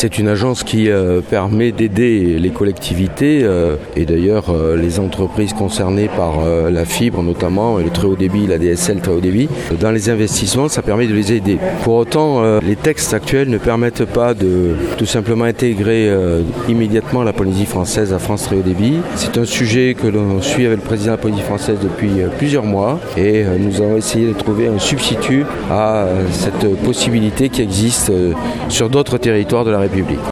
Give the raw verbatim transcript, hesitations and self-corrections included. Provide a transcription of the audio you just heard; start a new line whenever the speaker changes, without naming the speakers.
C'est une agence qui euh, permet d'aider les collectivités euh, et d'ailleurs euh, les entreprises concernées par euh, la fibre notamment, et le très haut débit, la D S L très haut débit. Dans les investissements, ça permet de les aider. Pour autant, euh, les textes actuels ne permettent pas de tout simplement intégrer euh, immédiatement la Polynésie française à France très haut débit. C'est un sujet que l'on suit avec le président de la Polynésie française depuis euh, plusieurs mois et euh, nous avons essayé de trouver un substitut à euh, cette possibilité qui existe euh, sur d'autres territoires de la République.